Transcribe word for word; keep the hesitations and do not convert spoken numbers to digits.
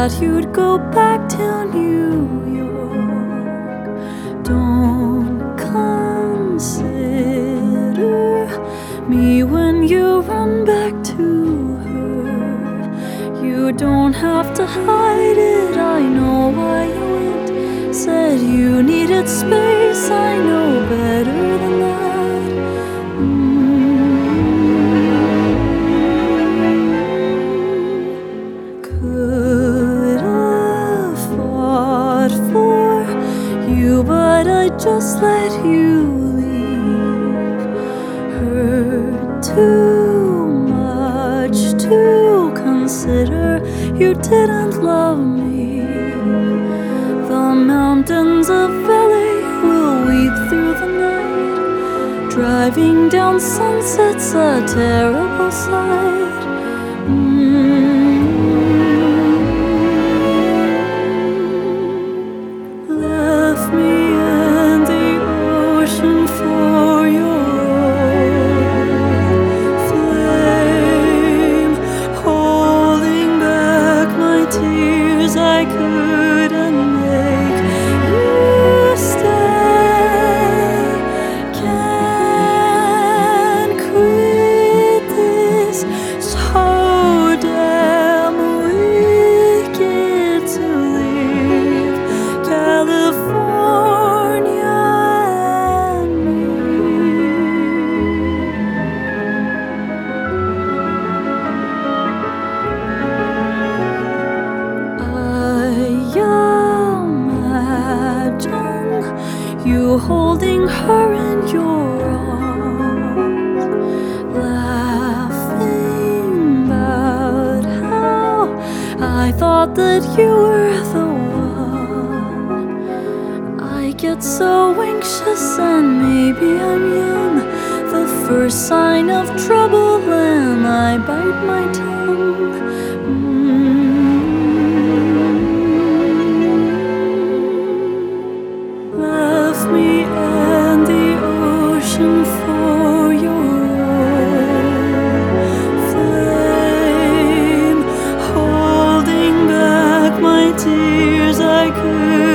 that you'd go back to New York. Don't consider me when you run back to her. You don't have to hide it, I know why you went. Said you needed space, I know better than that. Mm. Could have fought for you, but I just let you leave. Hurt too much to consider. You didn't love me. The mountains of L A will weep through the night. Driving down sunset's a terrible sight. Mm. Left me in the ocean for your flame, holding back my tears I couldn't make you stay. Can't quit this, so damn wicked to leave California and me. Imagine you holding her in your arms, laughing about how I thought that you were the one. I get so anxious and maybe I'm young. The first sign of trouble and I bite my tongue. Left me in the ocean for your flame, holding back my tears I could